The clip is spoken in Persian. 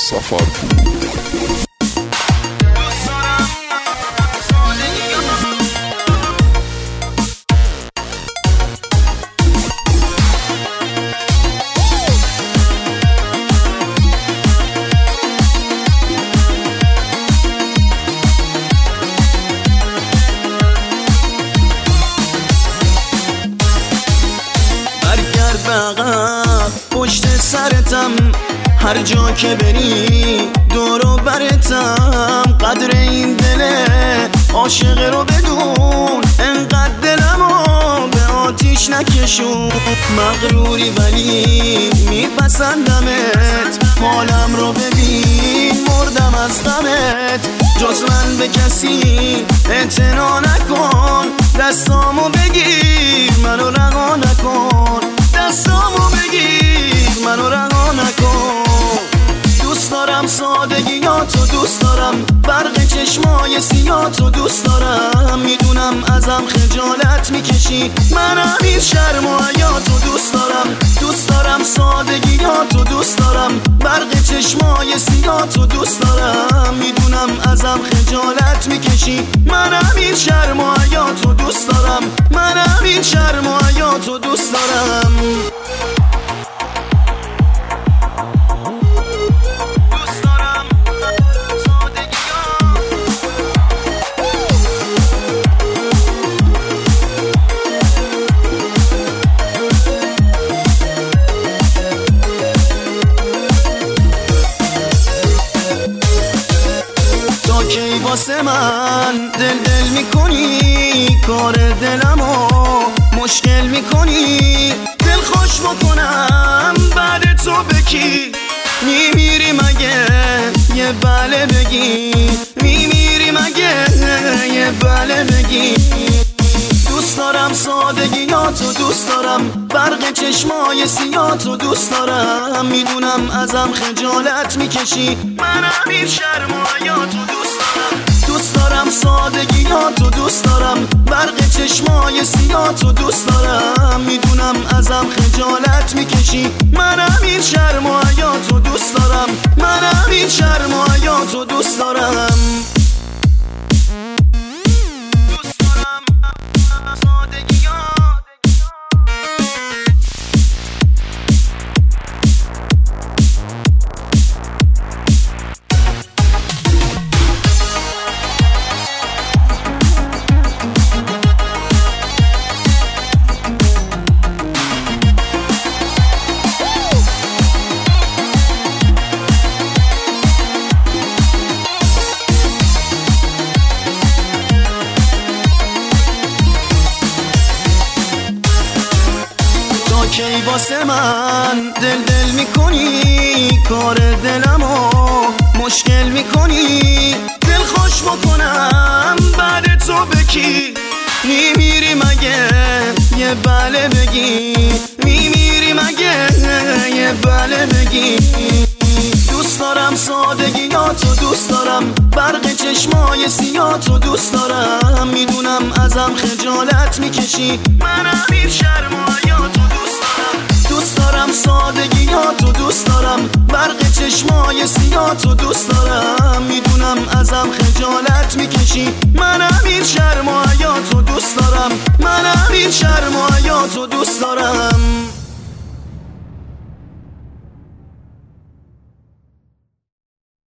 سفرپور. بقى پشت سرتم، هر جا که بری دور و برتم. قدر این دل عاشق رو بدون، انقدر دلمو به آتیش نکشون. مغروری ولی میپسندمت، حالم رو ببین مردم از غمت. جز من به کسی اعتنا نکن، دستامو بگیر منو رها نکن. دستامو بگیر منو رها نکن. دوست دارم سادگیاتو، دوست دارم برق چشمای سیاتو، دوست دارم میدونم ازم خجالت میکشی، من همین شرم و حیاتو دوست دارم. دوست دارم سادگیاتو، دوست دارم برق چشمای سیاتو، دوست دارم میدونم ازم خجالت میکشی، من همین شرم و حیاتو دوست دارم. من همین شرم و حیاتو دوست دارم. کی واسه من دل میکنی، کار دلمو مشکل میکنی. دل خوش بکنم بعد تو بکی، میمیری مگه یه بله بگی، میمیری مگه یه بله بگی. دوست دارم سادگیاتو، دوست دارم برق چشمای سیاتو، دوست دارم میدونم ازم خجالت میکشی، من همین شرم و حیاتو دوست دارم. دوست دارم سادگیاتو، دوست دارم برق چشمای سیاتو، دوست دارم میدونم ازم خجالت میکشی، من همین شرم و حیاتو دوست دارم. من همین شرم و حیاتو دوست دارم. کی واسه من دل میکنی، کار دلمو مشکل میکنی. دل خوش بکنم بعد تو بکی، میمیری مگه یه بله بگی، میمیری مگه یه بله بگی. دوست دارم سادگیاتو، دوست دارم برق چشمای سیاتو، دوست دارم میدونم ازم خجالت میکشی، من همین شرم و حیاتو دوست دارم. دوست دارم سادگیاتو، دوست دارم برق چشمای سیاتو، دوست دارم میدونم ازم خجالت میکشی، من همین شرم و حیاتو دوست دارم. من همین شرم و حیاتو دوست دارم.